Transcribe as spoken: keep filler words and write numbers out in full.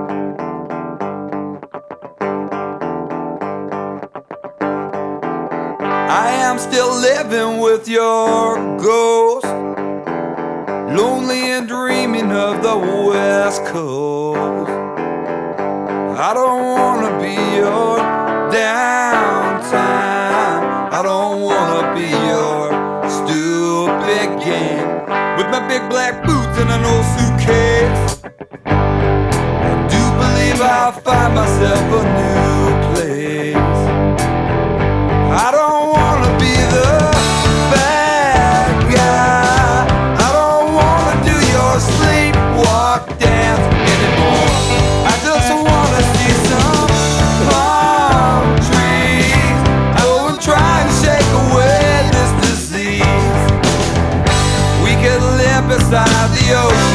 I am still living with your ghost, lonely and dreaming of the West Coast. I don't wanna be your downtime, I don't wanna be your stupid game. With my big black boots and an old suitcase, I do believe I'll find myself a new place. I don't wanna be the bad guy, I don't wanna do your sleepwalk dance anymore. I just wanna see some palm trees, I will try to shake away this disease. We could live beside the ocean,